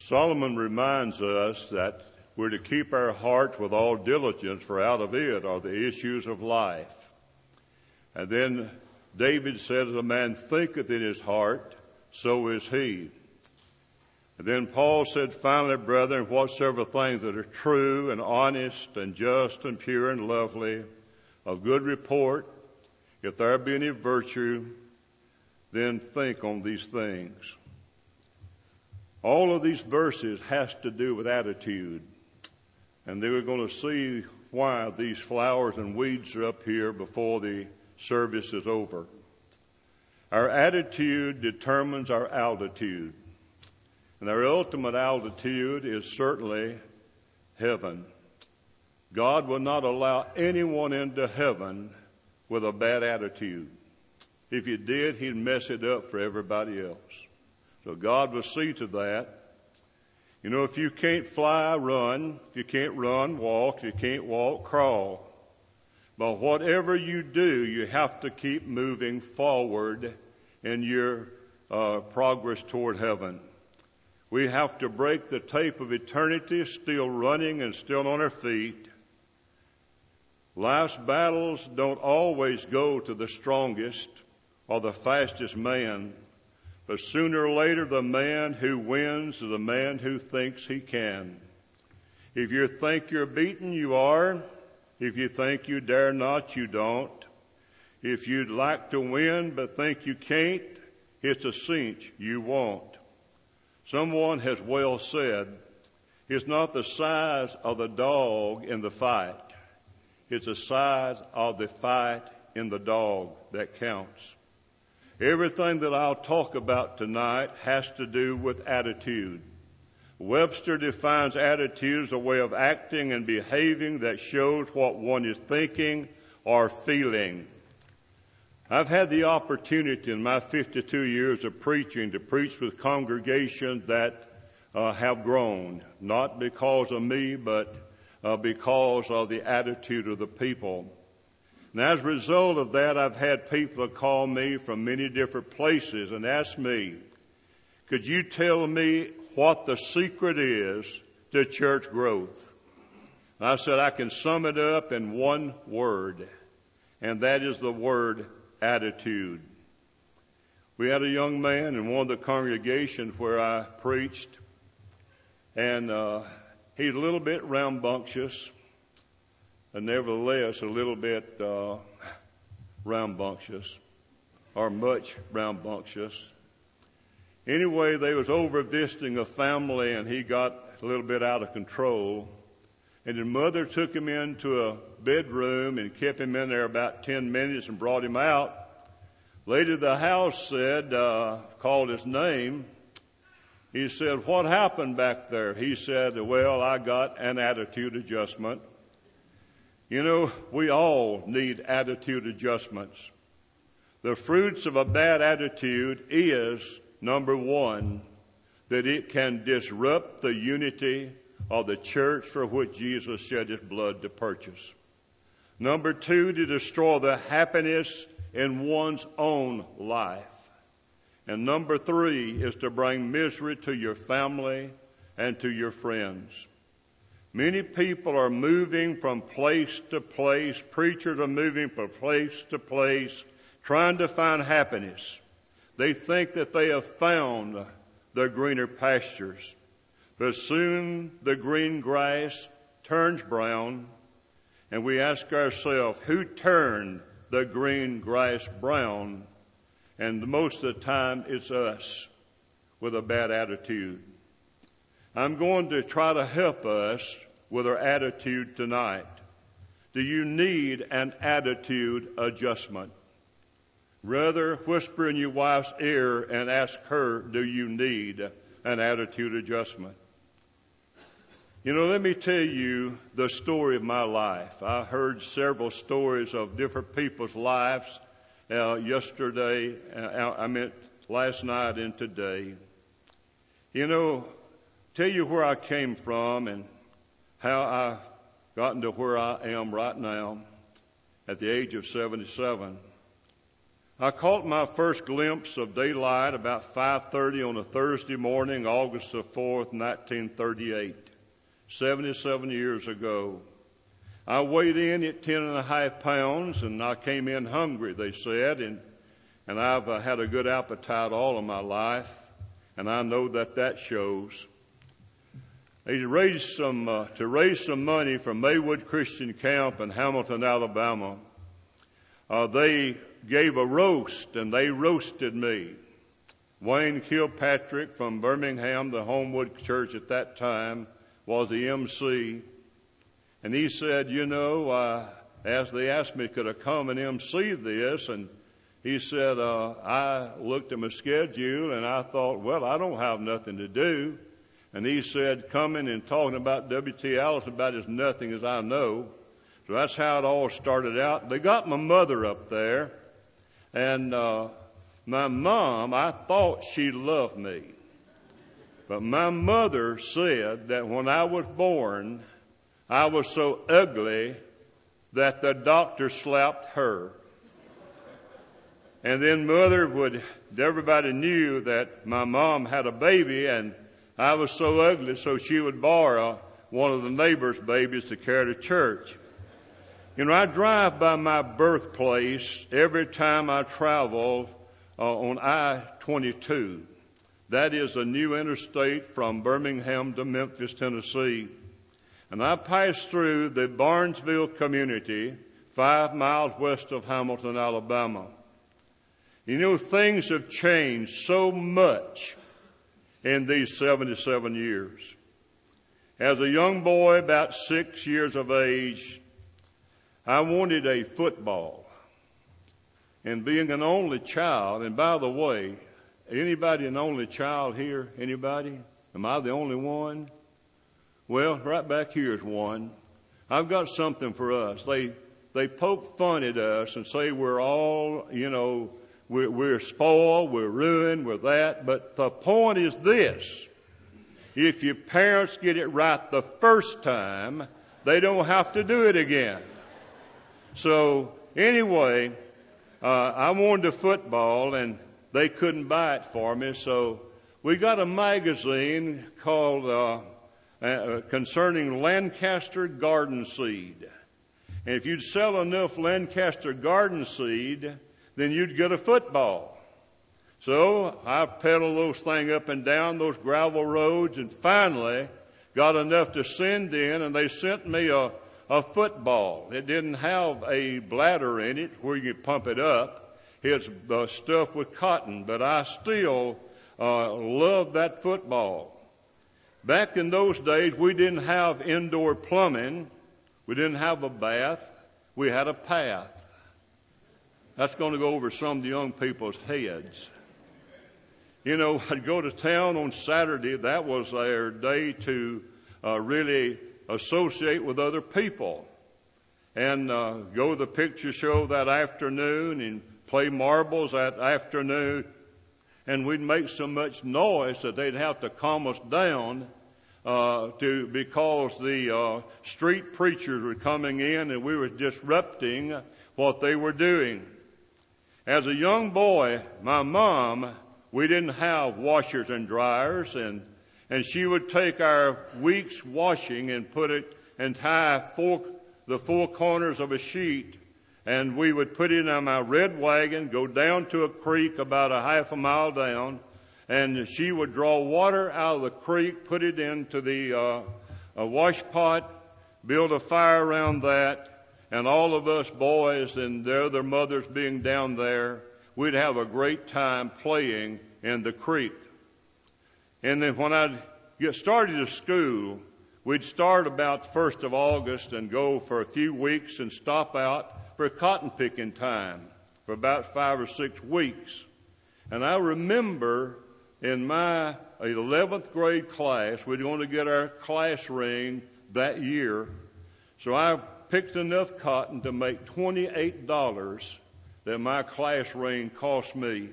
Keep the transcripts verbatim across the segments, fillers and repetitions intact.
Solomon reminds us that we're to keep our hearts with all diligence, for out of it are the issues of life. And then David said, as a man thinketh in his heart, so is he. And then Paul said, finally, brethren, whatsoever things that are true and honest and just and pure and lovely, of good report, if there be any virtue, then think on these things. All of these verses has to do with attitude. And then we're going to see why these flowers and weeds are up here before the service is over. Our attitude determines our altitude. And our ultimate altitude is certainly heaven. God will not allow anyone into heaven with a bad attitude. If he did, he'd mess it up for everybody else. So God will see to that. You know, if you can't fly, run. If you can't run, walk. If you can't walk, crawl. But whatever you do, you have to keep moving forward in your uh, progress toward heaven. We have to break the tape of eternity, still running and still on our feet. Life's battles don't always go to the strongest or the fastest man, but sooner or later the man who wins is the man who thinks he can. If you think you're beaten, you are. If you think you dare not, you don't. If you'd like to win but think you can't, it's a cinch you won't. Someone has well said, it's not the size of the dog in the fight. It's the size of the fight in the dog that counts. Everything that I'll talk about tonight has to do with attitude. Webster defines attitude as a way of acting and behaving that shows what one is thinking or feeling. I've had the opportunity in my fifty-two years of preaching to preach with congregations that uh, have grown, not because of me, but uh, because of the attitude of the people. And as a result of that, I've had people call me from many different places and ask me, could you tell me what the secret is to church growth? And I said, I can sum it up in one word, and that is the word attitude. We had a young man in one of the congregations where I preached, and uh, he's a little bit rambunctious, and nevertheless a little bit uh, rambunctious, or much rambunctious. Anyway, they was over visiting a family, and he got a little bit out of control. And his mother took him into a bedroom and kept him in there about ten minutes and brought him out. Lady of the house said, uh, called his name. He said, what happened back there? He said, well, I got an attitude adjustment. You know, we all need attitude adjustments. The fruits of a bad attitude is, number one, that it can disrupt the unity of the church for which Jesus shed his blood to purchase. Number two, to destroy the happiness in one's own life. And number three is to bring misery to your family and to your friends. Many people are moving from place to place. Preachers are moving from place to place, trying to find happiness. They think that they have found the greener pastures. But soon the green grass turns brown, and we ask ourselves, who turned the green grass brown? And most of the time it's us with a bad attitude. I'm going to try to help us with our attitude tonight. Do you need an attitude adjustment? Rather, whisper in your wife's ear and ask her, do you need an attitude adjustment? You know, let me tell you the story of my life. I heard several stories of different people's lives uh, yesterday, uh, I meant last night and today. You know, tell you where I came from and how I gotten to where I am right now at the age of seventy-seven. I caught my first glimpse of daylight about five thirty on a Thursday morning, August the fourth, nineteen thirty-eight, seventy-seven years ago. I weighed in at ten and a half pounds, and I came in hungry, they said, and, and I've uh, had a good appetite all of my life, and I know that that shows. They raised some, uh, to raise some money for Maywood Christian Camp in Hamilton, Alabama. Uh, they gave a roast, and they roasted me. Wayne Kilpatrick from Birmingham, the Homewood Church at that time, was the M C. And he said, you know, uh, as they asked me, could I come and M C this? And he said, uh, I looked at my schedule, and I thought, well, I don't have nothing to do. And he said, coming and talking about W T Alice about as nothing as I know. So that's how it all started out. They got my mother up there, and uh, my mom, I thought she loved me. But my mother said that when I was born, I was so ugly that the doctor slapped her. And then mother would, everybody knew that my mom had a baby, and I was so ugly, so she would borrow one of the neighbor's babies to carry to church. You know, I drive by my birthplace every time I travel uh, on I twenty-two. That is a new interstate from Birmingham to Memphis, Tennessee. And I pass through the Barnesville community, five miles west of Hamilton, Alabama. You know, things have changed so much in these seventy-seven years. As a young boy, about six years of age, I wanted a football. And being an only child, and by the way, anybody an only child here? Anybody? Am I the only one? Well, right back here is one. I've got something for us. They they poke fun at us and say we're all, you know, we're, we're spoiled, we're ruined, we're that. But the point is this. If your parents get it right the first time, they don't have to do it again. So anyway, uh, I wanted a football, and they couldn't buy it for me. So we got a magazine called uh, uh, concerning Lancaster garden seed. And if you'd sell enough Lancaster garden seed, then you'd get a football. So I pedaled those things up and down those gravel roads, and finally got enough to send in, and they sent me a, a football. It didn't have a bladder in it where you could pump it up. It's uh, stuffed with cotton, but I still uh, loved that football. Back in those days, we didn't have indoor plumbing. We didn't have a bath. We had a path. That's going to go over some of the young people's heads. You know, I'd go to town on Saturday. That was their day to uh, really associate with other people. And uh, go to the picture show that afternoon and play marbles that afternoon. And we'd make so much noise that they'd have to calm us down uh, to because the uh, street preachers were coming in and we were disrupting what they were doing. As a young boy, my mom, we didn't have washers and dryers, and, and she would take our week's washing and put it and tie four, the four corners of a sheet, and we would put it in my red wagon, go down to a creek about a half a mile down, and she would draw water out of the creek, put it into the uh, a wash pot, build a fire around that, and all of us boys and their other mothers being down there, we'd have a great time playing in the creek. And then when I'd get started to school, we'd start about the first of August and go for a few weeks and stop out for cotton picking time for about five or six weeks. And I remember in my eleventh grade class, we were going to get our class ring that year. So I picked enough cotton to make twenty-eight dollars that my class ring cost me.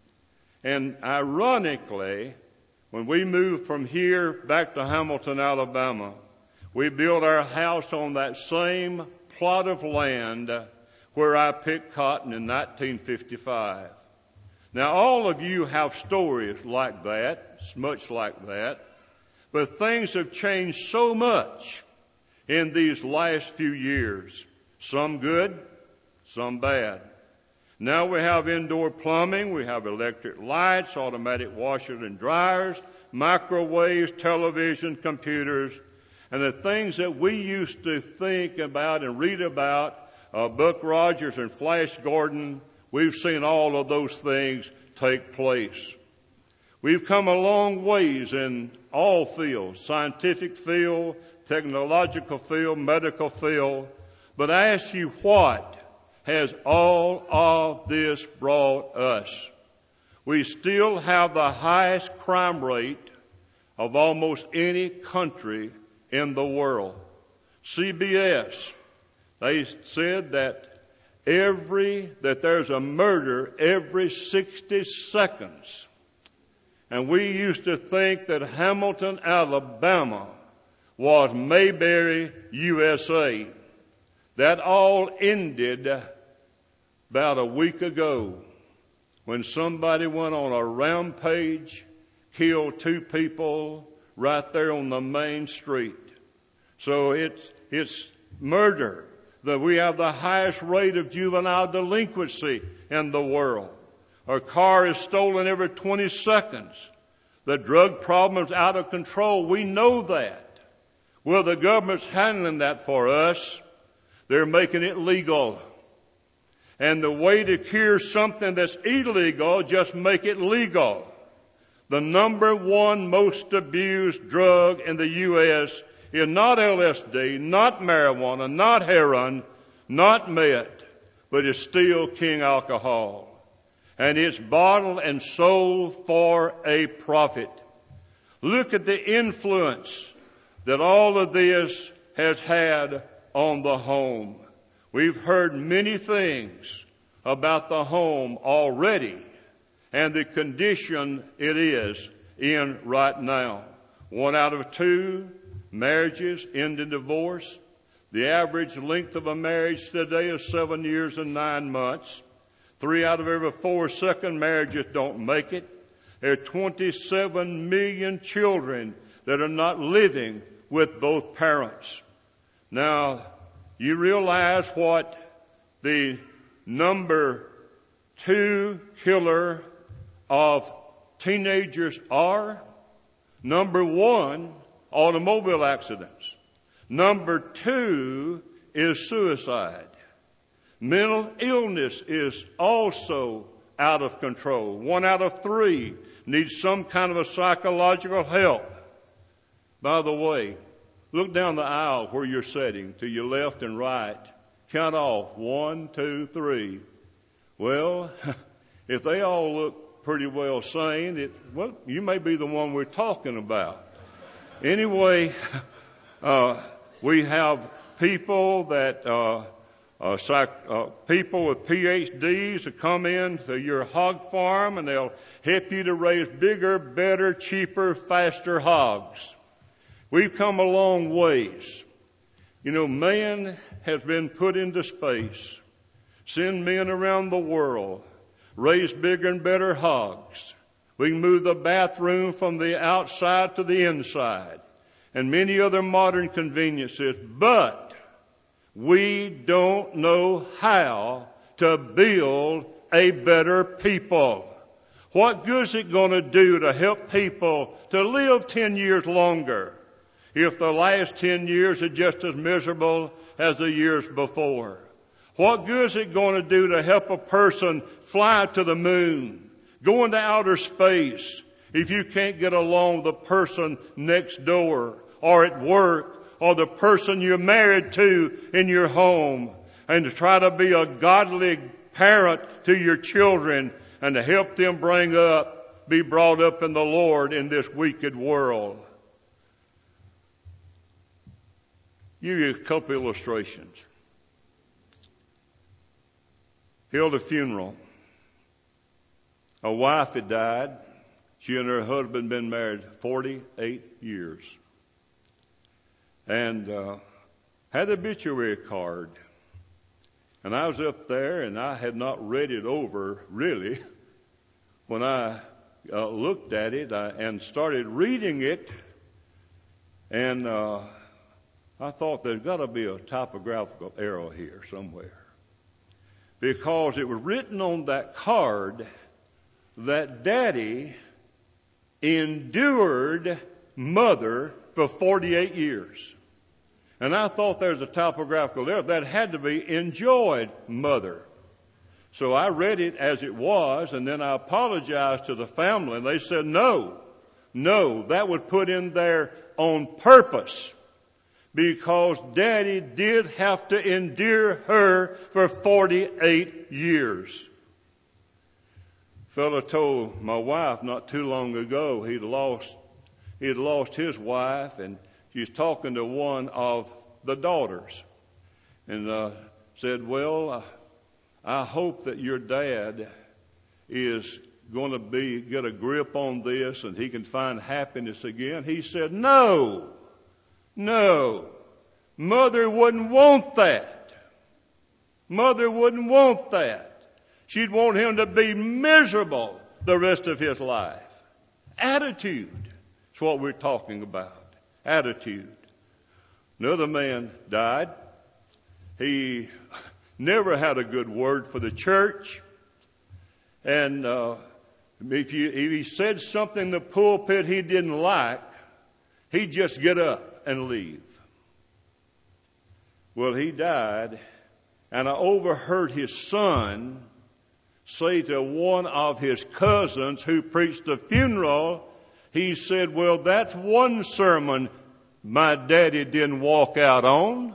And ironically, when we moved from here back to Hamilton, Alabama, we built our house on that same plot of land where I picked cotton in nineteen fifty-five. Now, all of you have stories like that, much like that, but things have changed so much in these last few years. Some good, some bad. Now we have indoor plumbing, we have electric lights, automatic washers and dryers, microwaves, television, computers, and the things that we used to think about and read about, uh, Buck Rogers and Flash Gordon, we've seen all of those things take place. We've come a long ways in all fields, scientific field, technological field, medical field, but I ask you, what has all of this brought us? We still have the highest crime rate of almost any country in the world. C B S, they said that every, that there's a murder every sixty seconds. And we used to think that Hamilton, Alabama was Mayberry, U S A. That all ended about a week ago when somebody went on a rampage, killed two people right there on the main street. So it's, it's murder. That we have the highest rate of juvenile delinquency in the world. A car is stolen every twenty seconds. The drug problem is out of control. We know that. Well, the government's handling that for us. They're making it legal. And the way to cure something that's illegal, just make it legal. The number one most abused drug in the U S is not L S D, not marijuana, not heroin, not meth, but it's still King alcohol. And it's bottled and sold for a profit. Look at the influence that all of this has had on the home. We've heard many things about the home already and the condition it is in right now. One out of two marriages end in divorce. The average length of a marriage today is seven years and nine months. Three out of every four second marriages don't make it. There are twenty-seven million children that are not living with both parents. Now, you realize what the number two killer of teenagers are? Number one, automobile accidents. Number two is suicide. Mental illness is also out of control. One out of three needs some kind of a psychological help. By the way, look down the aisle where you're sitting, to your left and right. Count off. One, two, three. Well, if they all look pretty well sane, it, well, you may be the one we're talking about. Anyway, uh, we have people that, uh, uh, psych, uh, people with P H Ds that come in to your hog farm and they'll help you to raise bigger, better, cheaper, faster hogs. We've come a long ways. You know, man has been put into space, send men around the world, raise bigger and better hogs. We can move the bathroom from the outside to the inside and many other modern conveniences, but we don't know how to build a better people. What good is it going to do to help people to live ten years longer if the last ten years are just as miserable as the years before? What good is it going to do to help a person fly to the moon, go into outer space, if you can't get along with the person next door or at work or the person you're married to in your home, and to try to be a godly parent to your children and to help them bring up, be brought up in the Lord in this wicked world? Give you a couple illustrations. Held a funeral. A wife had died. She and her husband had been married forty-eight years. And uh, had the obituary card. And I was up there, and I had not read it over, really. When I uh, looked at it I, and started reading it, and uh, I thought there's got to be a typographical error here somewhere. Because it was written on that card that Daddy endured Mother for forty-eight years. And I thought there was a typographical error. That had to be enjoyed Mother. So I read it as it was, and then I apologized to the family, and they said, no, no, that was put in there on purpose, because Daddy did have to endure her for forty-eight years. Fellow told my wife not too long ago he'd lost, he'd lost his wife, and she's talking to one of the daughters, and uh, said, well, uh, I hope that your dad is going to be get a grip on this and he can find happiness again. He said, no, no, Mother wouldn't want that. Mother wouldn't want that. She'd want him to be miserable the rest of his life. Attitude is what we're talking about. Attitude. Another man died. He never had a good word for the church. And uh, if, you, if he said something in the pulpit he didn't like, he'd just get up and leave. Well, he died, and I overheard his son say to one of his cousins who preached the funeral, he said, well, that's one sermon my daddy didn't walk out on.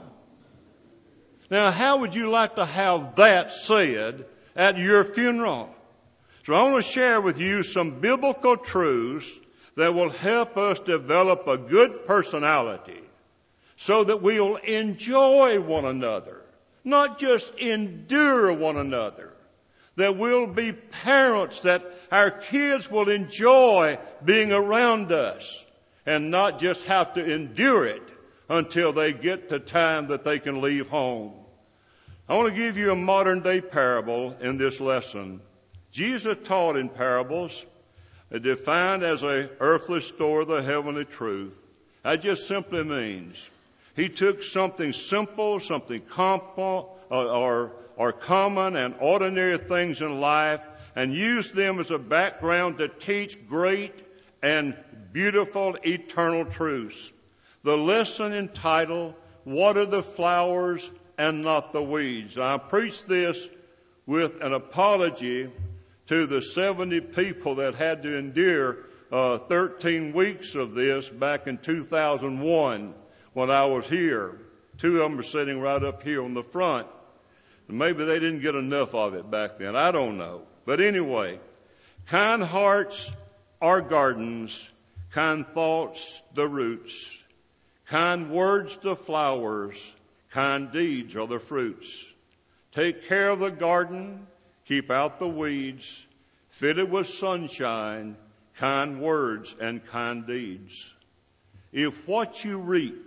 Now, how would you like to have that said at your funeral? So I want to share with you some biblical truths that will help us develop a good personality so that we'll enjoy one another, not just endure one another. That we'll be parents, that our kids will enjoy being around us and not just have to endure it until they get to time that they can leave home. I want to give you a modern day parable in this lesson. Jesus taught in parables, defined as an earthly store of the heavenly truth. That just simply means he took something simple, something compo, or, or, or common and ordinary things in life and used them as a background to teach great and beautiful eternal truths. The lesson entitled, Water the Flowers and Not the Weeds. I preached this with an apology to the seventy people that had to endure uh, thirteen weeks of this back in two thousand one when I was here. Two of them are sitting right up here on the front. Maybe they didn't get enough of it back then. I don't know. But anyway, kind hearts are gardens, kind thoughts the roots, kind words the flowers, kind deeds are the fruits. Take care of the garden, keep out the weeds, fill it with sunshine, kind words and kind deeds. If what you reap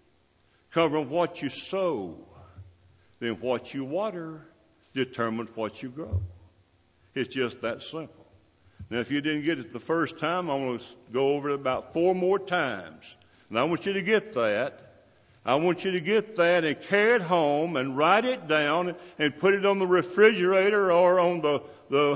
come from what you sow, then what you water determines what you grow. It's just that simple. Now, if you didn't get it the first time, I'm going to go over it about four more times. And I want you to get that. I want you to get that and carry it home and write it down and put it on the refrigerator or on the the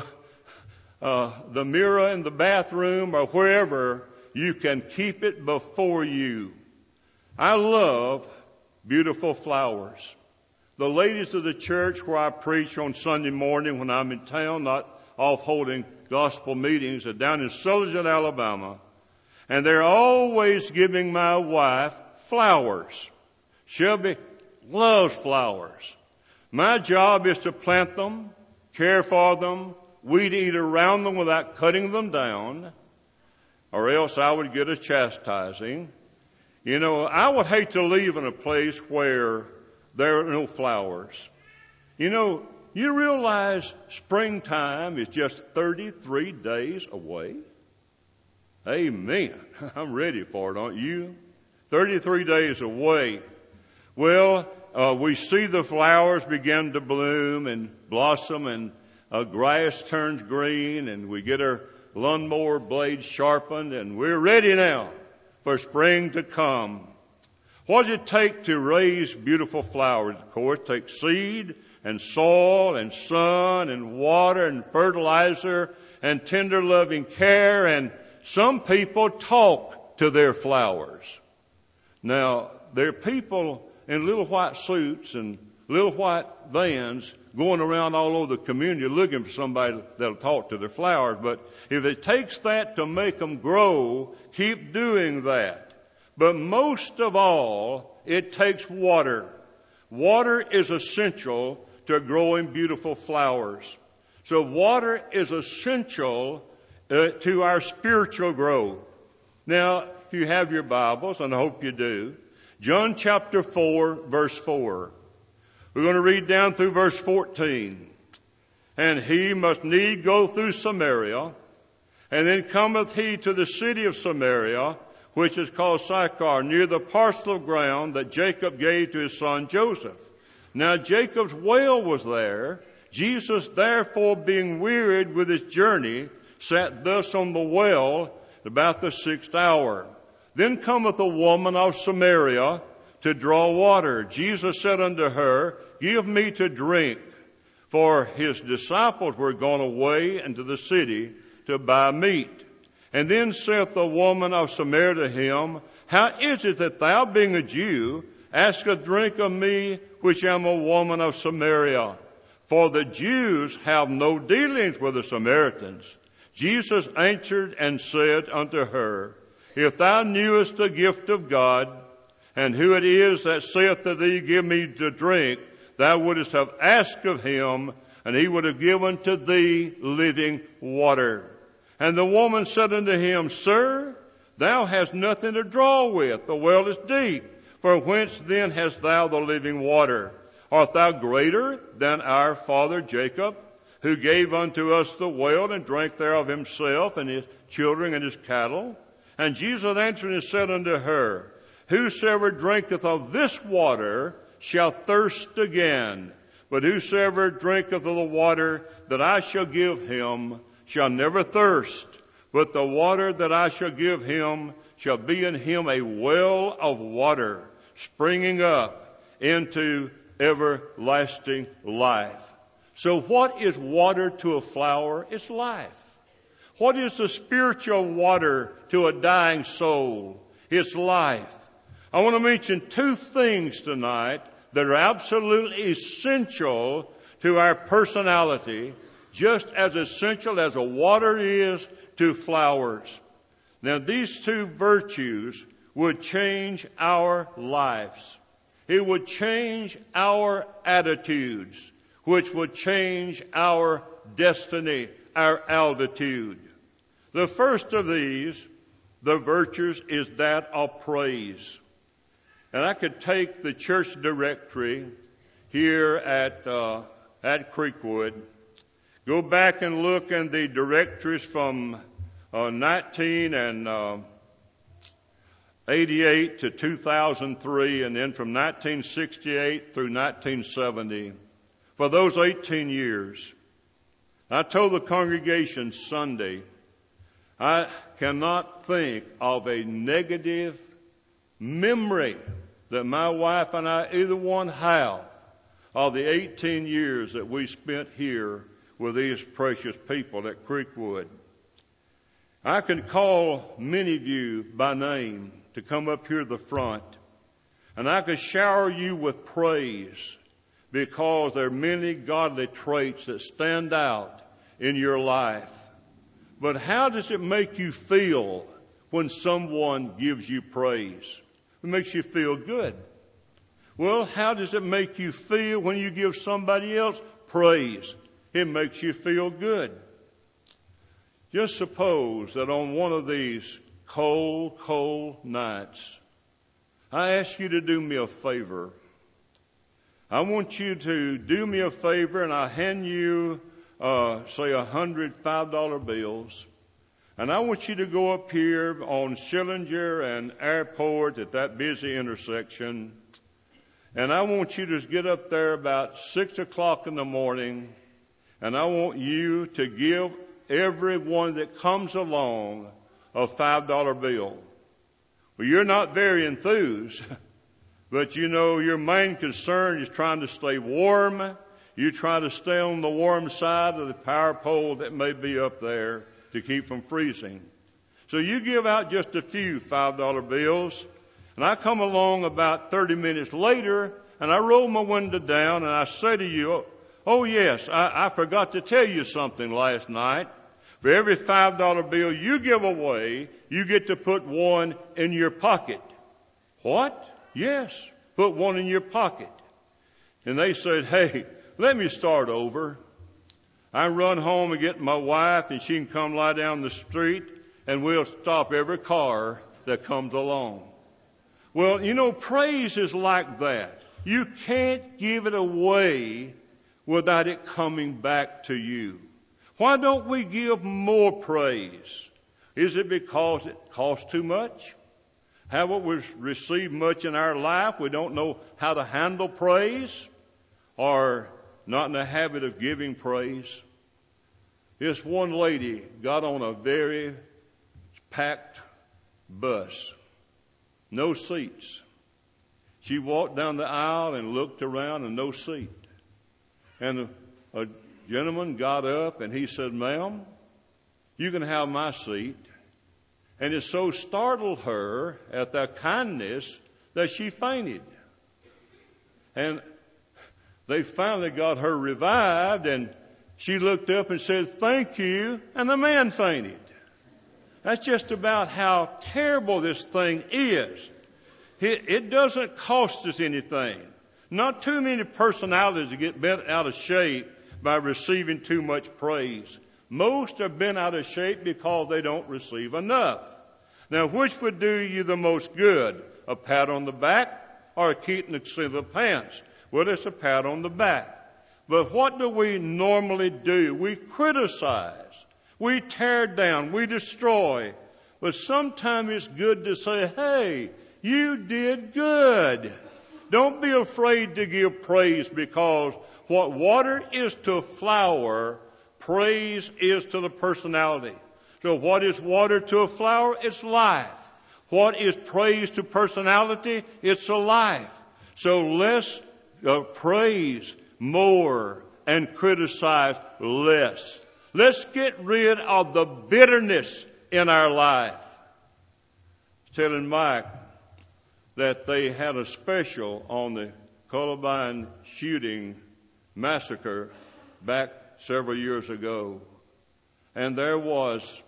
uh, the mirror in the bathroom or wherever you can keep it before you. I love beautiful flowers. The ladies of the church where I preach on Sunday morning when I'm in town, not off holding gospel meetings, are down in Sullivan, Alabama, and they're always giving my wife flowers. Shelby loves flowers. My job is to plant them, care for them, weed eat around them without cutting them down, or else I would get a chastising. You know, I would hate to live in a place where there are no flowers. You know, you realize springtime is just thirty-three days away? Amen. I'm ready for it, aren't you? thirty-three days away. Well, uh, we see the flowers begin to bloom and blossom, and uh, grass turns green, and we get our lawnmower blades sharpened, and we're ready now for spring to come. What does it take to raise beautiful flowers? Of course, it takes seed and soil and sun and water and fertilizer and tender loving care, and some people talk to their flowers. Now, there are people in little white suits and little white vans going around all over the community looking for somebody that'll talk to their flowers. But if it takes that to make them grow, keep doing that. But most of all, it takes water. Water is essential to growing beautiful flowers. So water is essential uh, to our spiritual growth. Now, if you have your Bibles, and I hope you do, John chapter four, verse four. We're going to read down through verse fourteen. And he must need go through Samaria, and then cometh he to the city of Samaria, which is called Sychar, near the parcel of ground that Jacob gave to his son Joseph. Now Jacob's well was there. Jesus, therefore, being wearied with his journey, sat thus on the well about the sixth hour. Then cometh a woman of Samaria to draw water. Jesus said unto her, Give me to drink. For his disciples were gone away into the city to buy meat. And then saith the woman of Samaria to him, How is it that thou, being a Jew, askest drink of me, which am a woman of Samaria? For the Jews have no dealings with the Samaritans. Jesus answered and said unto her, If thou knewest the gift of God, and who it is that saith to thee, Give me to drink, thou wouldest have asked of him, and he would have given to thee living water. And the woman said unto him, Sir, thou hast nothing to draw with. The well is deep. For whence then hast thou the living water? Art thou greater than our father Jacob, who gave unto us the well, and drank thereof himself, and his children, and his cattle? And Jesus answered and said unto her, Whosoever drinketh of this water shall thirst again. But whosoever drinketh of the water that I shall give him shall never thirst. But the water that I shall give him shall be in him a well of water, springing up into everlasting life. So what is water to a flower? It's life. What is the spiritual water to a dying soul? It's life. I want to mention two things tonight that are absolutely essential to our personality, just as essential as a water is to flowers. Now, these two virtues would change our lives. It would change our attitudes, which would change our destiny, our altitude. The first of these, the virtues, is that of praise. And I could take the church directory here at uh, at Creekwood, go back and look in the directories from uh, nineteen eighty-eight to two thousand three, and then from nineteen sixty-eight through nineteen seventy. For those eighteen years, I told the congregation Sunday, I cannot think of a negative memory that my wife and I, either one, have of the eighteen years that we spent here with these precious people at Creekwood. I can call many of you by name to come up here to the front, and I could shower you with praise because there are many godly traits that stand out in your life. But how does it make you feel when someone gives you praise? It makes you feel good. Well, how does it make you feel when you give somebody else praise? It makes you feel good. Just suppose that on one of these cold, cold nights, I ask you to do me a favor. I want you to do me a favor, and I hand you, uh, say, a hundred five dollar bills. And I want you to go up here on Schillinger and Airport at that busy intersection. And I want you to get up there about six o'clock in the morning, and I want you to give everyone that comes along a five dollar bill. Well, you're not very enthused, but you know your main concern is trying to stay warm. You try to stay on the warm side of the power pole that may be up there to keep from freezing. So you give out just a few five dollar bills, and I come along about thirty minutes later, and I roll my window down, and I say to you, oh yes, I, I forgot to tell you something last night. For every five dollar bill you give away, you get to put one in your pocket. What? Yes, put one in your pocket. And they said, hey, let me start over. I run home and get my wife, and she can come lie down the street, and we'll stop every car that comes along. Well, you know, praise is like that. You can't give it away without it coming back to you. Why don't we give more praise? Is it because it costs too much? Haven't we received much in our life? We don't know how to handle praise, or not in the habit of giving praise. This one lady got on a very packed bus, no seats. She walked down the aisle and looked around, and no seat. And a, a gentleman got up and he said, ma'am, you can have my seat. And it so startled her at their kindness that she fainted. And they finally got her revived, and she looked up and said, thank you, and the man fainted. That's just about how terrible this thing is. It, it doesn't cost us anything. Not too many personalities get bent out of shape by receiving too much praise. Most are bent out of shape because they don't receive enough. Now, which would do you the most good? A pat on the back or a kick in the seat of the pants? Well, it's a pat on the back. But what do we normally do? We criticize. We tear down. We destroy. But sometimes it's good to say, hey, you did good. Don't be afraid to give praise, because what water is to flower, praise is to the personality. So what is water to a flower? It's life. What is praise to personality? It's a life. So let's uh, praise more and criticize less. Let's get rid of the bitterness in our life. Telling Mike that they had a special on the Columbine shooting massacre back several years ago. And there was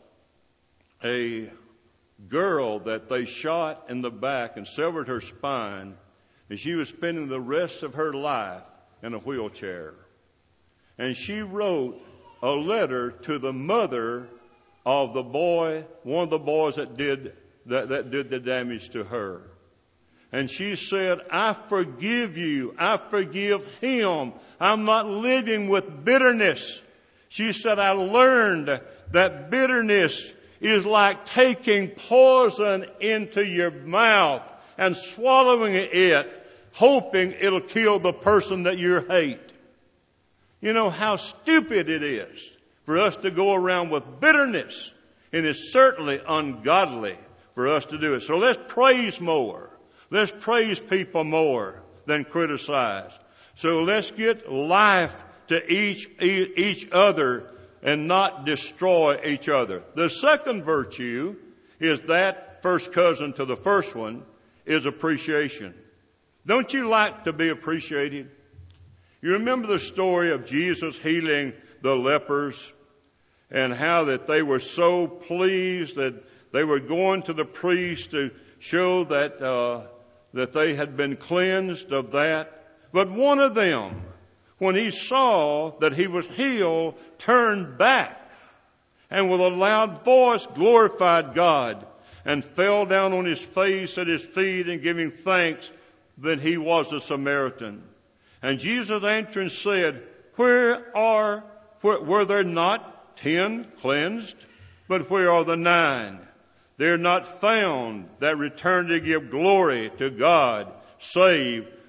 a girl that they shot in the back and severed her spine, and she was spending the rest of her life in a wheelchair. And she wrote a letter to the mother of the boy, one of the boys that did that, that did the damage to her. And she said, I forgive you. I forgive him. I'm not living with bitterness. She said, I learned that bitterness is like taking poison into your mouth and swallowing it, hoping it'll kill the person that you hate. You know how stupid it is for us to go around with bitterness, and it's certainly ungodly for us to do it. So let's praise more. Let's praise people more than criticize. So let's get life to each, each other and not destroy each other. The second virtue is that, first cousin to the first one, is appreciation. Don't you like to be appreciated? You remember the story of Jesus healing the lepers, and how that they were so pleased that they were going to the priest to show that uh, that they had been cleansed of that. But one of them, when he saw that he was healed, turned back and with a loud voice glorified God and fell down on his face at his feet and giving thanks that he was a Samaritan. And Jesus answered and said, Where are, where, were there not ten cleansed? But where are the nine? They're not found that return to give glory to God, save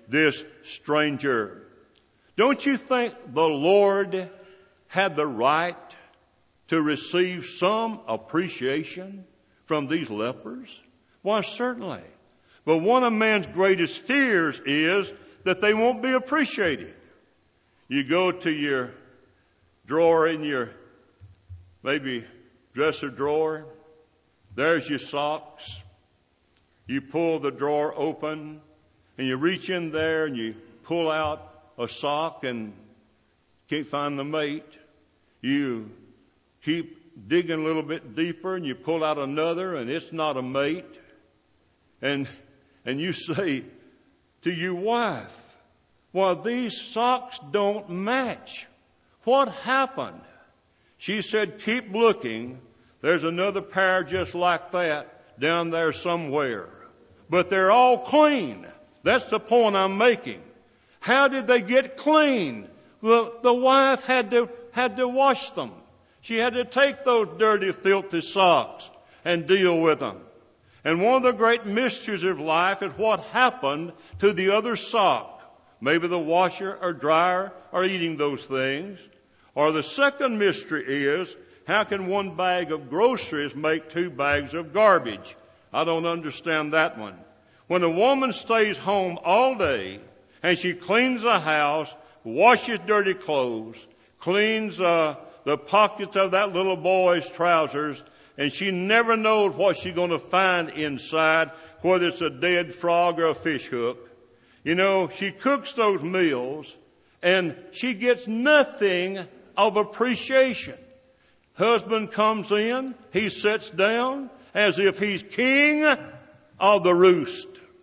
this stranger. Don't you think the Lord had the right to receive some appreciation from these lepers? Why, certainly. But one of man's greatest fears is that they won't be appreciated. You go to your drawer in your maybe dresser drawer. There's your socks. You pull the drawer open and you reach in there and you pull out a sock and can't find the mate. You keep digging a little bit deeper and you pull out another and it's not a mate. And, and you say to your wife, well, these socks don't match. What happened? She said, keep looking. There's another pair just like that down there somewhere. But they're all clean. That's the point I'm making. How did they get clean? The, the wife had to, had to wash them. She had to take those dirty, filthy socks and deal with them. And one of the great mysteries of life is what happened to the other sock. Maybe the washer or dryer are eating those things. Or the second mystery is, how can one bag of groceries make two bags of garbage? I don't understand that one. When a woman stays home all day and she cleans the house, washes dirty clothes, cleans uh, the pockets of that little boy's trousers, and she never knows what she's going to find inside, whether it's a dead frog or a fish hook. You know, she cooks those meals and she gets nothing of appreciation. Husband comes in, he sits down as if he's king of the roost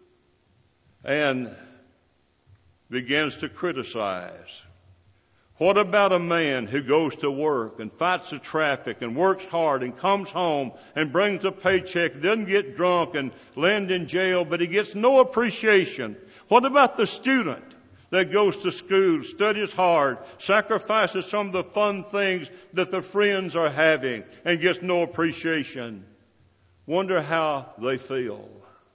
and begins to criticize. What about a man who goes to work and fights the traffic and works hard and comes home and brings a paycheck, doesn't get drunk and land in jail, but he gets no appreciation? What about the student that goes to school, studies hard, sacrifices some of the fun things that the friends are having and gets no appreciation? Wonder how they feel.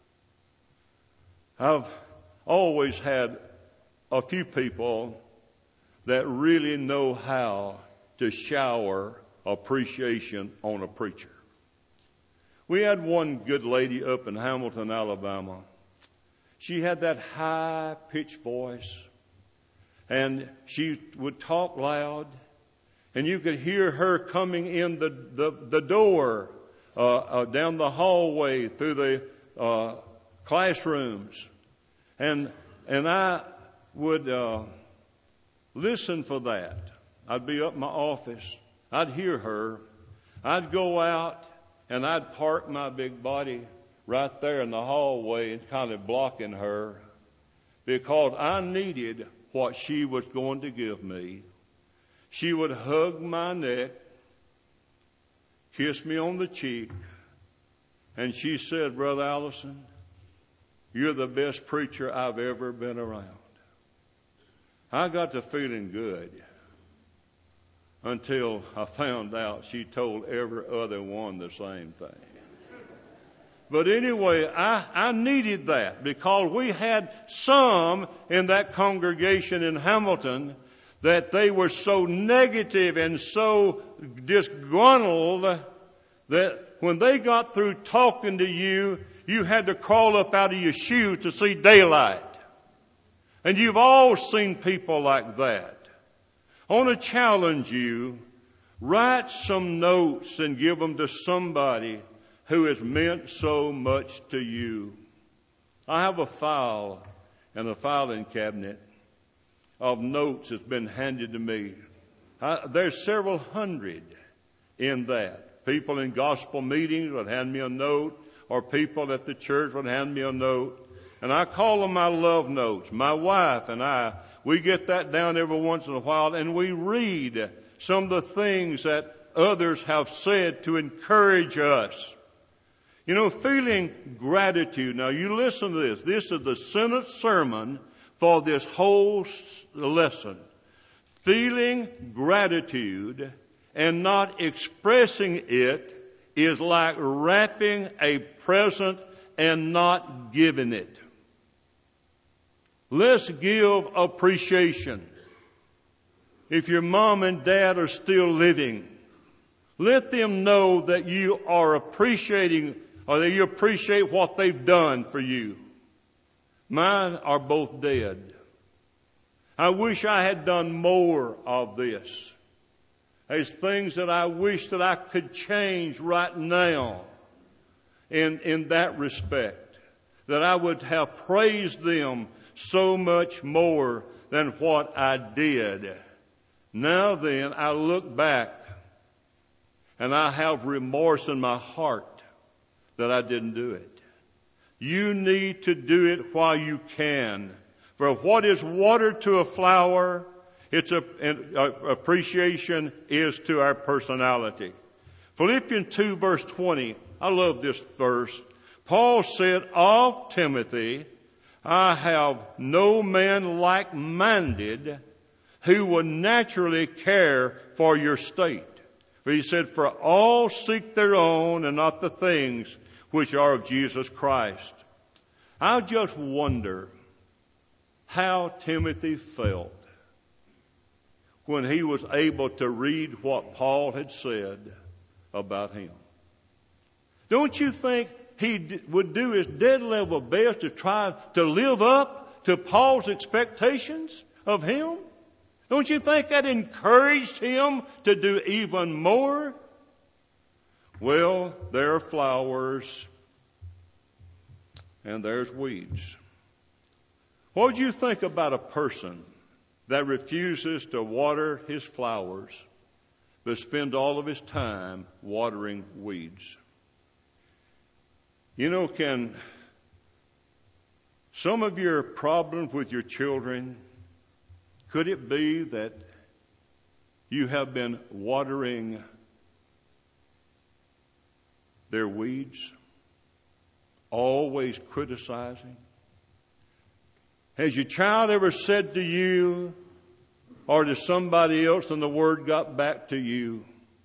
I've always had a few people that really know how to shower appreciation on a preacher. We had one good lady up in Hamilton, Alabama. She had that high-pitched voice, and she would talk loud, and you could hear her coming in the, the, the door, uh, uh, down the hallway, through the uh, classrooms. And, and I would uh, listen for that. I'd be up in my office. I'd hear her. I'd go out, and I'd park my big body right there in the hallway and kind of blocking her, because I needed what she was going to give me. She would hug my neck, kiss me on the cheek, and she said, Brother Allison, you're the best preacher I've ever been around. I got to feeling good until I found out she told every other one the same thing. But anyway, I, I needed that, because we had some in that congregation in Hamilton that they were so negative and so disgruntled that when they got through talking to you, you had to crawl up out of your shoe to see daylight. And you've all seen people like that. I want to challenge you, write some notes and give them to somebody who has meant so much to you. I have a file in the filing cabinet of notes that's been handed to me. I, there's several hundred in that. People in gospel meetings would hand me a note, or people at the church would hand me a note. And I call them my love notes. My wife and I, we get that down every once in a while, and we read some of the things that others have said to encourage us. You know, feeling gratitude. Now, you listen to this. This is the Senate sermon for this whole lesson. Feeling gratitude and not expressing it is like wrapping a present and not giving it. Let's give appreciation. If your mom and dad are still living, let them know that you are appreciating, or that you appreciate what they've done for you. Mine are both dead. I wish I had done more of this. There's things that I wish that I could change right now in, in that respect. That I would have praised them so much more than what I did. Now then, I look back and I have remorse in my heart that I didn't do it. You need to do it while you can. For what is water to a flower, its a, a, appreciation is to our personality. Philippians two verse twenty, I love this verse. Paul said of Timothy, I have no man like-minded who would naturally care for your state. For he said, for all seek their own and not the things which are of Jesus Christ. I just wonder how Timothy felt when he was able to read what Paul had said about him. Don't you think he would do his dead level best to try to live up to Paul's expectations of him? Don't you think that encouraged him to do even more? Well, there are flowers and there's weeds. What would you think about a person that refuses to water his flowers but spends all of his time watering weeds? You know, can some of your problems with your children, could it be that you have been watering their weeds, always criticizing? Has your child ever said to you or to somebody else and the word got back to you,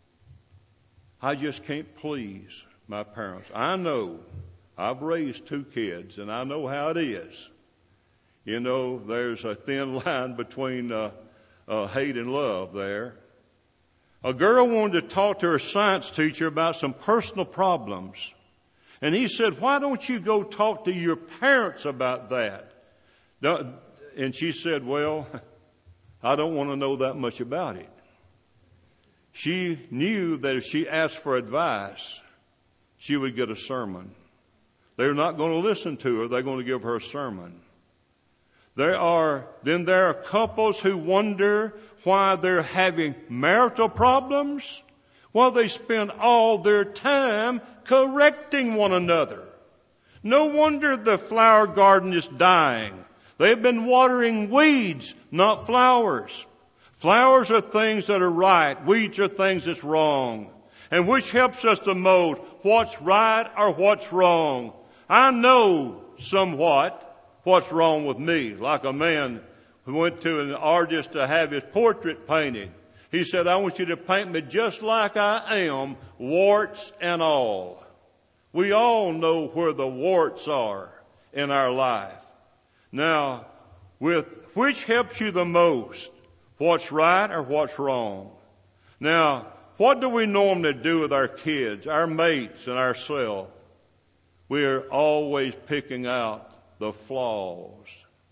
I just can't please my parents? I know. I've raised two kids and I know how it is. You know, there's a thin line between uh, uh, hate and love there. A girl wanted to talk to her science teacher about some personal problems. And he said, why don't you go talk to your parents about that? And she said, well, I don't want to know that much about it. She knew that if she asked for advice, she would get a sermon. They're not going to listen to her. They're going to give her a sermon. There are, then there are couples who wonder why they're having marital problems. Well, they spend all their time correcting one another. No wonder the flower garden is dying. They've been watering weeds, not flowers. Flowers are things that are right. Weeds are things that's wrong. And which helps us to know what's right or what's wrong? I know somewhat what's wrong with me. Like a man who went to an artist to have his portrait painted. He said, I want you to paint me just like I am, warts and all. We all know where the warts are in our life. Now, with which helps you the most? What's right or what's wrong? Now, what do we normally do with our kids, our mates, and ourselves? We are always picking out the flaws.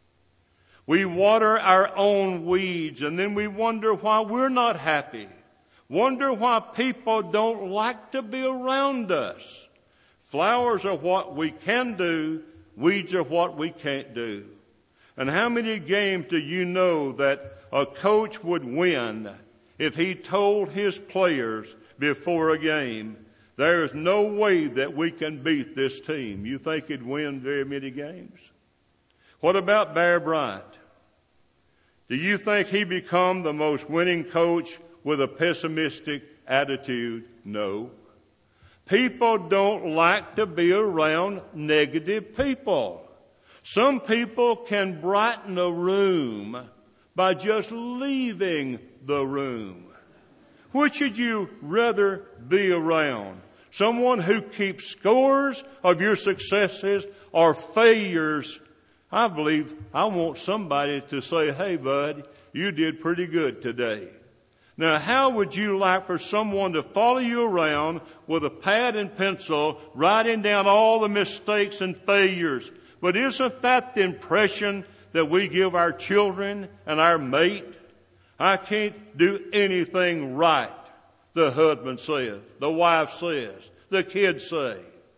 We water our own weeds, and then we wonder why we're not happy. Wonder why people don't like to be around us. Flowers are what we can do. Weeds are what we can't do. And how many games do you know that a coach would win if he told his players before a game, there is no way that we can beat this team? You think he'd win very many games? What about Bear Bryant? Do you think he become the most winning coach with a pessimistic attitude? No. People don't like to be around negative people. Some people can brighten a room by just leaving the room. Which would you rather be around? Someone who keeps scores of your successes or failures I believe I want somebody to say, hey, bud, you did pretty good today. Now, how would you like for someone to follow you around with a pad and pencil, writing down all the mistakes and failures? But isn't that the impression that we give our children and our mate? I can't do anything right, the husband says, the wife says, the kids say.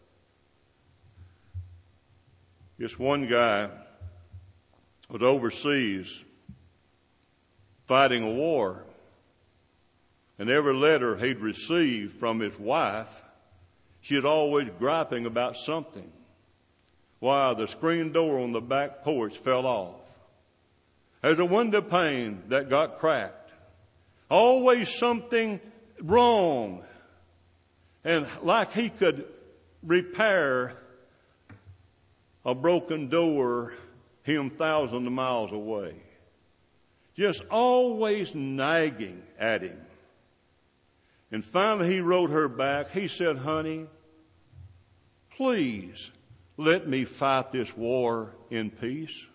This one guy was overseas fighting a war. And every letter he'd received from his wife, she was always griping about something. Why, the screen door on the back porch fell off. There's a window pane that got cracked. Always something wrong. And like he could repair a broken door him thousands of miles away. Just always nagging at him. And finally he wrote her back. He said, honey, please let me fight this war in peace.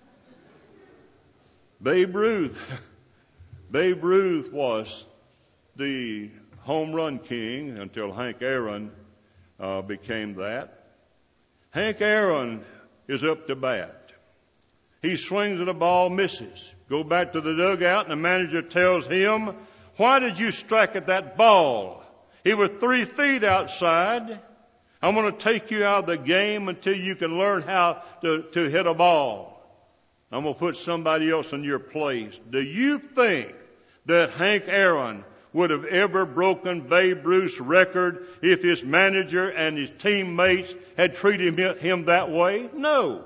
Babe Ruth. Babe Ruth was the home run king until Hank Aaron uh, became that. Hank Aaron is up to bat. He swings at a ball, misses. Go back to the dugout and the manager tells him, why did you strike at that ball? He was three feet outside. I'm going to take you out of the game until you can learn how to, to hit a ball. I'm going to put somebody else in your place. Do you think that Hank Aaron would have ever broken Babe Ruth's record if his manager and his teammates had treated him that way? No.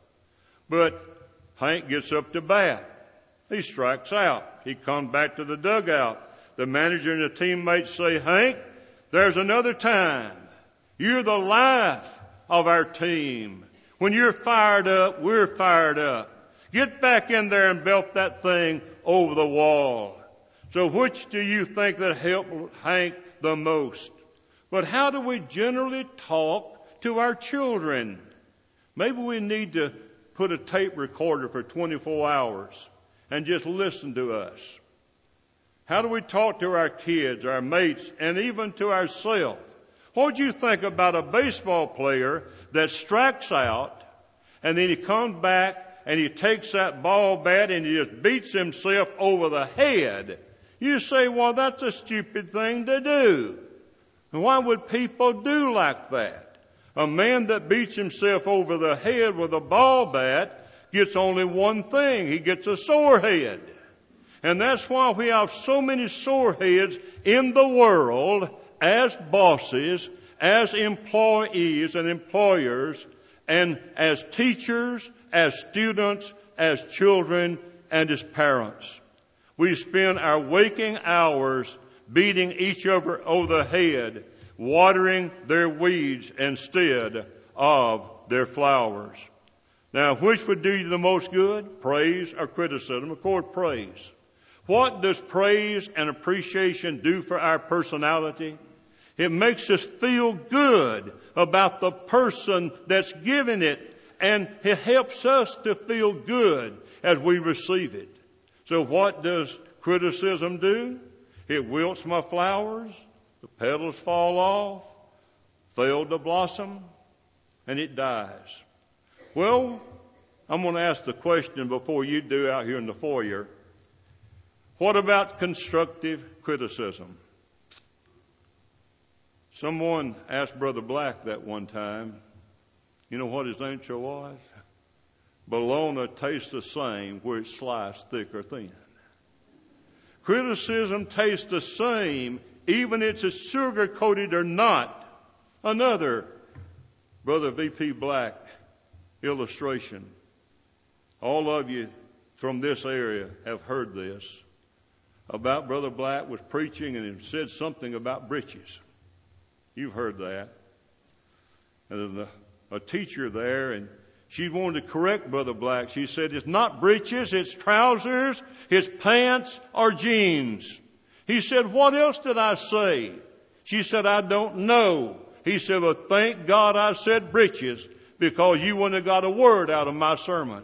But Hank gets up to bat. He strikes out. He comes back to the dugout. The manager and the teammates say, Hank, there's another time. You're the life of our team. When you're fired up, we're fired up. Get back in there and belt that thing over the wall. So which do you think that helped Hank the most? But how do we generally talk to our children? Maybe we need to put a tape recorder for twenty-four hours and just listen to us. How do we talk to our kids, our mates, and even to ourselves? What do you think about a baseball player that strikes out and then he comes back and he takes that ball bat and he just beats himself over the head? You say, well, that's a stupid thing to do. And why would people do like that? A man that beats himself over the head with a ball bat gets only one thing. He gets a sore head. And that's why we have so many sore heads in the world as bosses, as employees and employers, and as teachers, as students, as children, and as parents. We spend our waking hours beating each other over the head, watering their weeds instead of their flowers. Now, which would do you the most good? Praise or criticism? Of course, praise. What does praise and appreciation do for our personality? It makes us feel good about the person that's giving it, and it helps us to feel good as we receive it. So what does criticism do? It wilts my flowers, the petals fall off, fail to blossom, and it dies. Well, I'm going to ask the question before you do out here in the foyer. What about constructive criticism? Someone asked Brother Black that one time, you know what his answer was? Bologna tastes the same where it's sliced thick or thin. Criticism tastes the same even if it's sugar-coated or not. Another Brother V P Black illustration. All of you from this area have heard this. About Brother Black was preaching and he said something about breeches. You've heard that. And there's a, a teacher there, and she wanted to correct Brother Black. She said, it's not breeches, it's trousers, it's pants, or jeans. He said, what else did I say? She said, I don't know. He said, well, thank God I said breeches, because you wouldn't have got a word out of my sermon.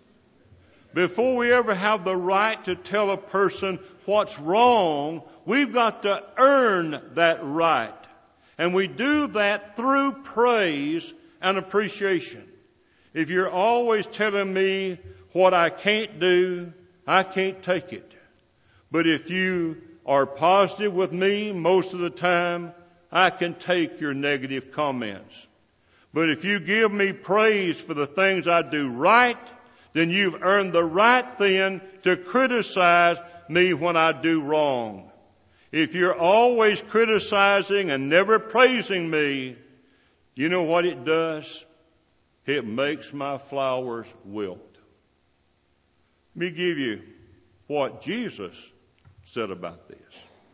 Before we ever have the right to tell a person what's wrong, we've got to earn that right. And we do that through praise and appreciation. If you're always telling me what I can't do, I can't take it. But if you are positive with me most of the time, I can take your negative comments. But if you give me praise for the things I do right, then you've earned the right then to criticize me when I do wrong. If you're always criticizing and never praising me, you know what it does? It makes my flowers wilt. Let me give you what Jesus said about this.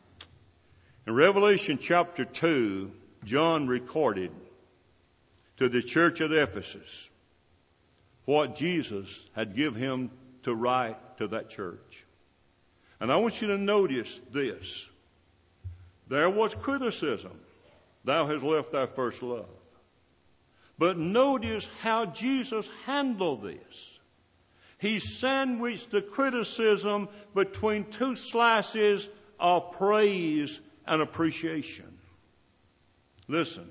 In Revelation chapter two, John recorded to the church at Ephesus what Jesus had given him to write to that church. And I want you to notice this. There was criticism. Thou hast left thy first love. But notice how Jesus handled this. He sandwiched the criticism between two slices of praise and appreciation. Listen.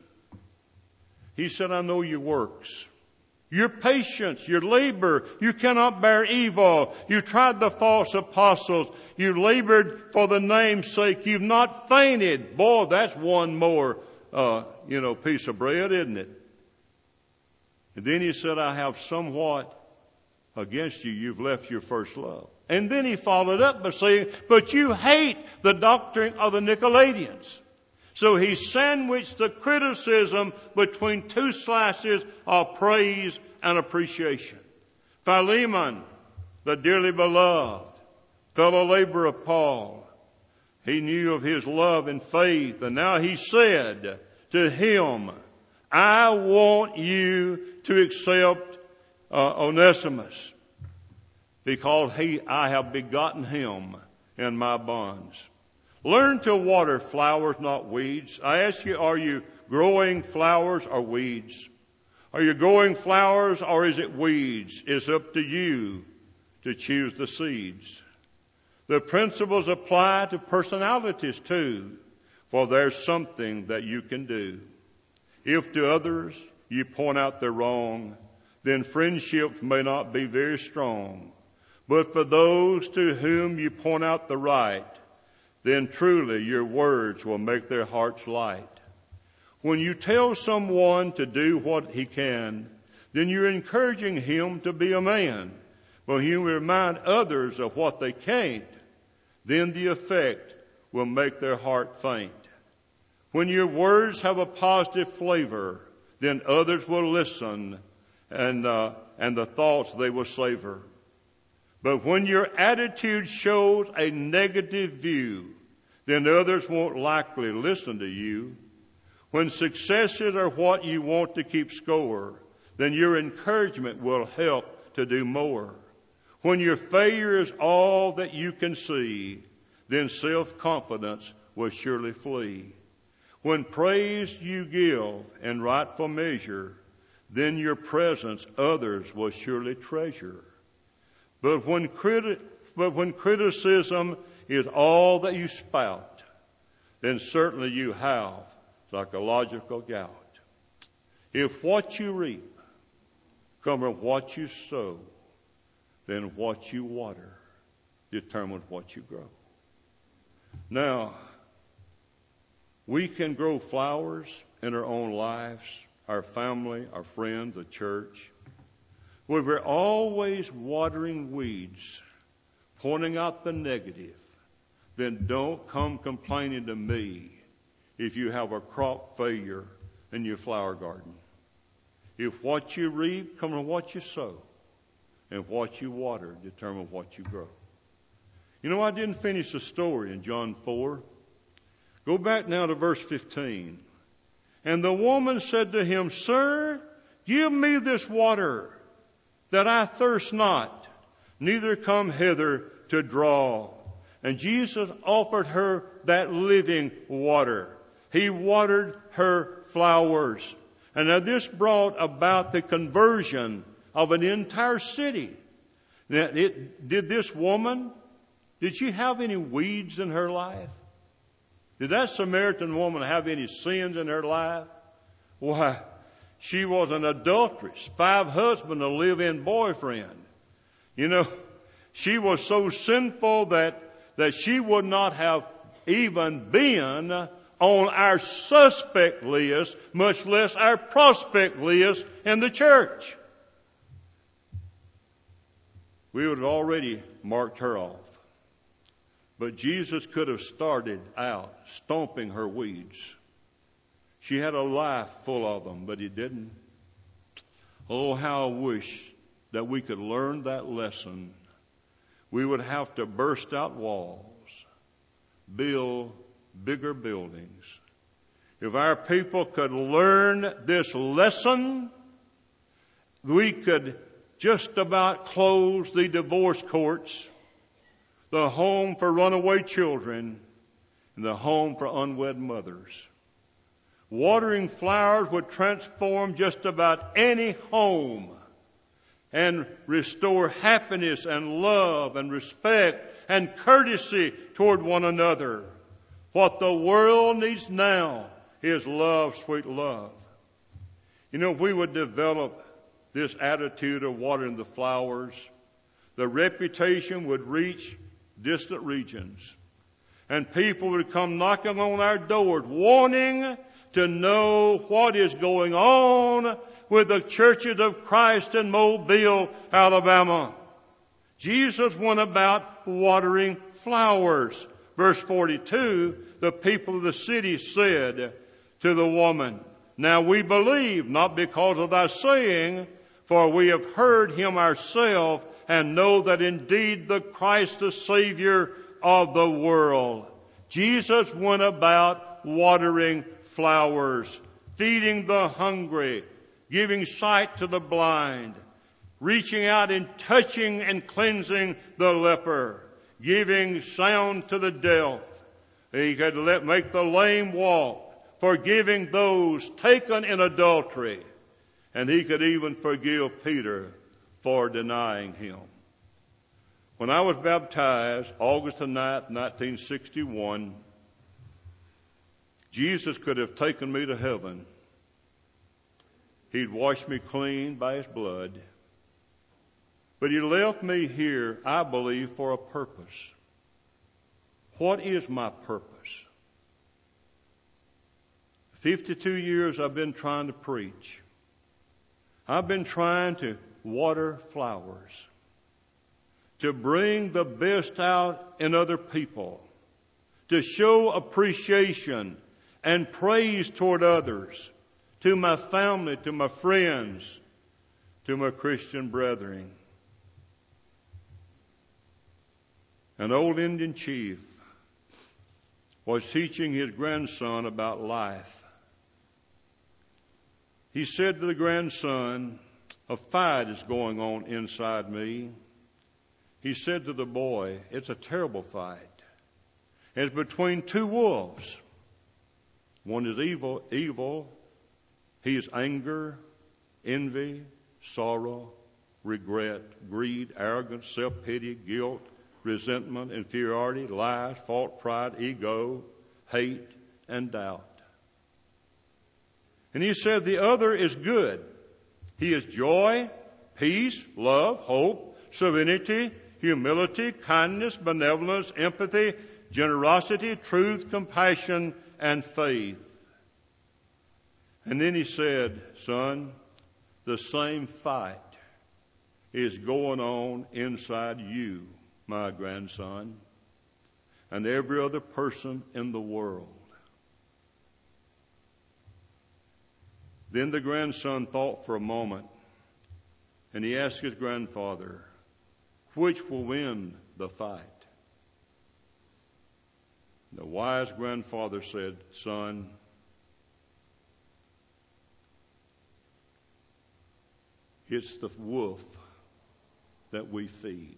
He said, I know your works, your patience, your labor. You cannot bear evil. You tried the false apostles. You labored for the name's sake. You've not fainted. Boy, that's one more, uh, you know, piece of bread, isn't it? And then he said, I have somewhat against you. You've left your first love. And then he followed up by saying, but you hate the doctrine of the Nicolaitans. So he sandwiched the criticism between two slices of praise and appreciation. Philemon, the dearly beloved, fellow laborer of Paul, he knew of his love and faith, and now he said to him, I want you to accept uh, Onesimus, because he, I have begotten him in my bonds. Learn to water flowers, not weeds. I ask you, are you growing flowers or weeds? Are you growing flowers or is it weeds? It's up to you to choose the seeds. The principles apply to personalities too, for there's something that you can do. If to others you point out their wrong, then friendships may not be very strong. But for those to whom you point out the right, then truly your words will make their hearts light. When you tell someone to do what he can, then you're encouraging him to be a man. When you remind others of what they can't, then the effect will make their heart faint. When your words have a positive flavor, then others will listen and, uh, and the thoughts they will savor. But when your attitude shows a negative view, then others won't likely listen to you. When successes are what you want to keep score, then your encouragement will help to do more. When your failure is all that you can see, then self-confidence will surely flee. When praise you give in rightful measure, then your presence others will surely treasure. But when, criti- but when criticism is all that you spout, then certainly you have psychological gout. If what you reap comes from what you sow, then what you water determines what you grow. Now, we can grow flowers in our own lives, our family, our friends, the church. Where we're always watering weeds, pointing out the negative, then don't come complaining to me if you have a crop failure in your flower garden. If what you reap comes from what you sow, and what you water determine what you grow. You know, I didn't finish the story in John four. Go back now to verse fifteen. And the woman said to him, Sir, give me this water, that I thirst not, neither come hither to draw. And Jesus offered her that living water. He watered her flowers. And now this brought about the conversion of an entire city. Now, it, did this woman, did she have any weeds in her life? Did that Samaritan woman have any sins in her life? Why, she was an adulteress, five husbands, a live-in boyfriend. You know, she was so sinful that, that she would not have even been on our suspect list, much less our prospect list in the church. We would have already marked her off. But Jesus could have started out stomping her weeds. She had a life full of them, but he didn't. Oh, how I wish that we could learn that lesson. We would have to burst out walls, build bigger buildings. If our people could learn this lesson, we could just about close the divorce courts, the home for runaway children, and the home for unwed mothers. Watering flowers would transform just about any home and restore happiness and love and respect and courtesy toward one another. What the world needs now is love, sweet love. You know, if we would develop this attitude of watering the flowers, the reputation would reach distant regions. And people would come knocking on our doors, wanting to know what is going on with the churches of Christ in Mobile, Alabama. Jesus went about watering flowers. Verse forty-two, the people of the city said to the woman, "Now we believe, not because of thy saying, for we have heard him ourselves, and know that indeed the Christ, the Savior of the world." Jesus went about watering flowers, feeding the hungry, giving sight to the blind, reaching out and touching and cleansing the leper, giving sound to the deaf. He could let, make the lame walk, forgiving those taken in adultery. And he could even forgive Peter for denying him. When I was baptized, August the ninth, nineteen sixty-one, Jesus could have taken me to heaven. He'd washed me clean by his blood. But he left me here, I believe, for a purpose. What is my purpose? fifty-two years I've been trying to preach. I've been trying to water flowers, to bring the best out in other people, to show appreciation and praise toward others, to my family, to my friends, to my Christian brethren. An old Indian chief was teaching his grandson about life. He said to the grandson, "A fight is going on inside me." He said to the boy, "It's a terrible fight. It's between two wolves. One is evil, evil. He is anger, envy, sorrow, regret, greed, arrogance, self-pity, guilt, resentment, inferiority, lies, false pride, ego, hate, and doubt. And he said the other is good. He is joy, peace, love, hope, serenity, humility, kindness, benevolence, empathy, generosity, truth, compassion, and faith." And then he said, "Son, the same fight is going on inside you, my grandson, and every other person in the world." Then the grandson thought for a moment, and he asked his grandfather, "Which will win the fight?" The wise grandfather said, "Son, it's the wolf that we feed.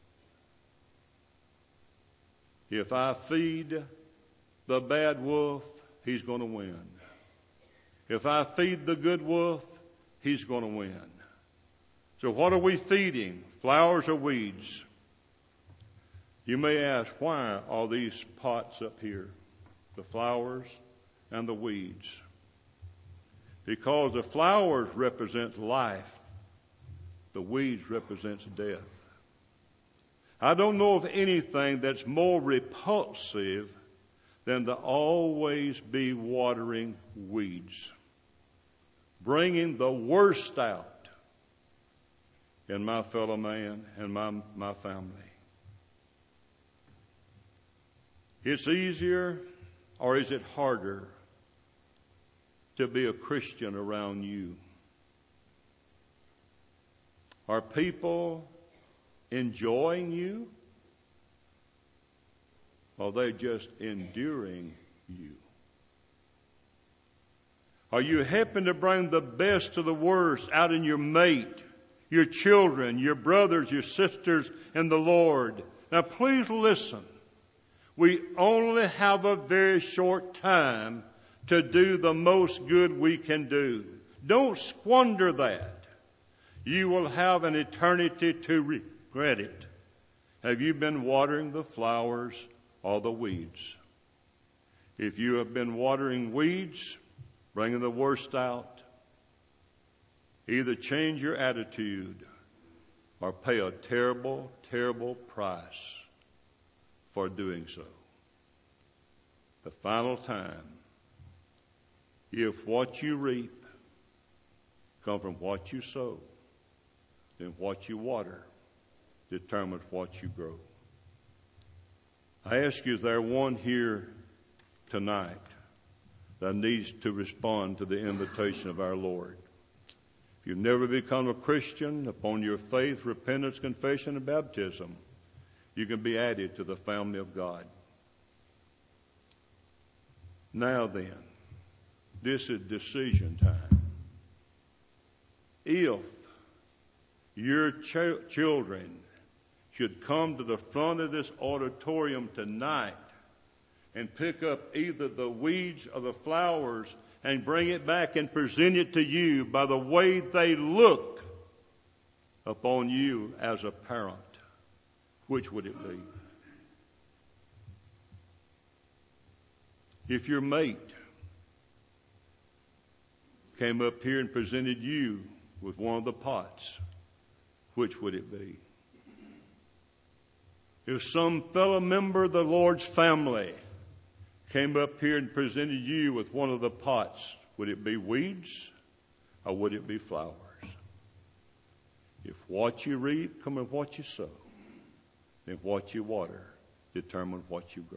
If I feed the bad wolf, he's going to win. If I feed the good wolf, he's going to win. So what are we feeding? Flowers or weeds? You may ask, why are these pots up here? The flowers and the weeds. Because the flowers represent life. The weeds represents death. I don't know of anything that's more repulsive than to always be watering weeds, bringing the worst out in my fellow man and my, my family. It's easier, or is it harder, to be a Christian around you? Are people enjoying you? Or are they just enduring you? Are you helping to bring the best to the worst out in your mate, your children, your brothers, your sisters in the Lord? Now please listen. We only have a very short time to do the most good we can do. Don't squander that. You will have an eternity to regret it. Have you been watering the flowers or the weeds? If you have been watering weeds, bringing the worst out, either change your attitude or pay a terrible, terrible price for doing so. The final time, if what you reap come from what you sow, then what you water determines what you grow. I ask you, is there one here tonight that needs to respond to the invitation of our Lord? If you've never become a Christian, upon your faith, repentance, confession, and baptism, you can be added to the family of God. Now then, this is decision time. If your ch- children should come to the front of this auditorium tonight and pick up either the weeds or the flowers and bring it back and present it to you by the way they look upon you as a parent, which would it be? If your mate came up here and presented you with one of the pots, which would it be? If some fellow member of the Lord's family came up here and presented you with one of the pots, would it be weeds or would it be flowers? If what you reap comes from what you sow, then what you water determines what you grow.